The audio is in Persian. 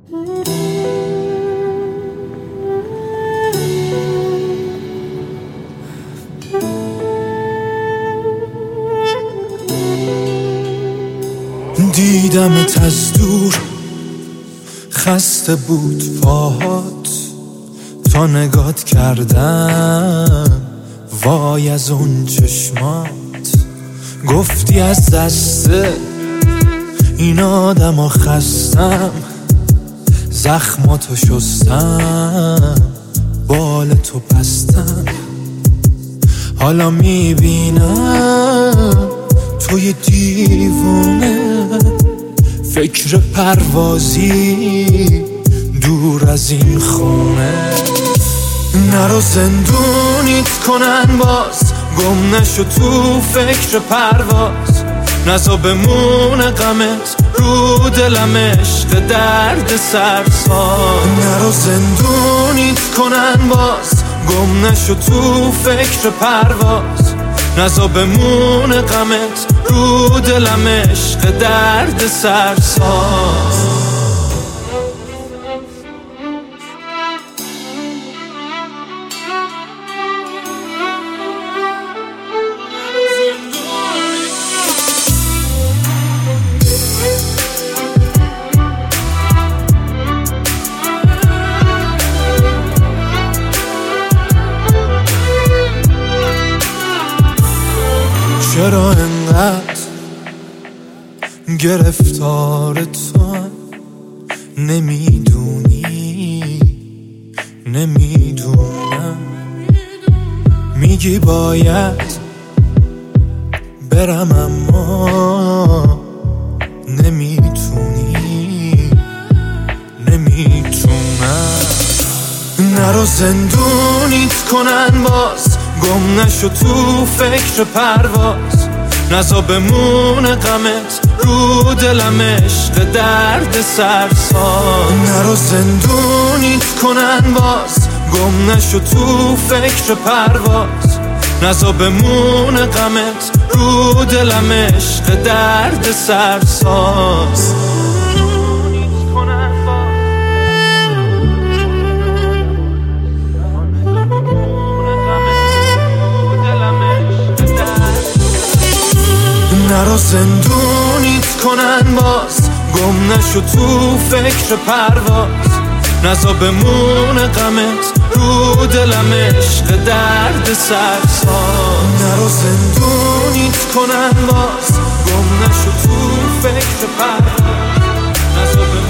دیدمت از دور، خسته بود پاهات، تا نگات کردم وای از اون چشمات. گفتی از دست این آدم خستم، زخماتو شستم، بال تو بستم. حالا میبینم توی دیوونه، فکر پروازی دور از این خونه. نرو زندونیت کنن باز، گم نشو تو فکر پرواز. نزا بمونه غمت رو دلم، عشق درد سرساز. نرو زندونیت کنن باز، گم نشو تو فکر پرواز. نزا بمونه غمت رو دلم، عشق درد سرساز. چرا انقدر گرفتار تو؟ نمیدونی، نمیدونم. میگی باید برم اما نمیتونی، نمیتونم. نرو زندونیت کنن باز، گم نشو تو فکر پرواز. نزا بمونه غمت رو دلم، عشق درد سرساز. نرو زندونیت کنن باز، گم نشو تو فکر پرواز. نزا بمونه غمت رو دلم، عشق درد سرساز. نرو زندونیت کنن باز، گم نشو تو فکر پرواز. نزا بمونه غمت رو دلم، عشق درد سرساز. نرو زندونیت کنن باز، گم نشو تو فکر پرواز. نزا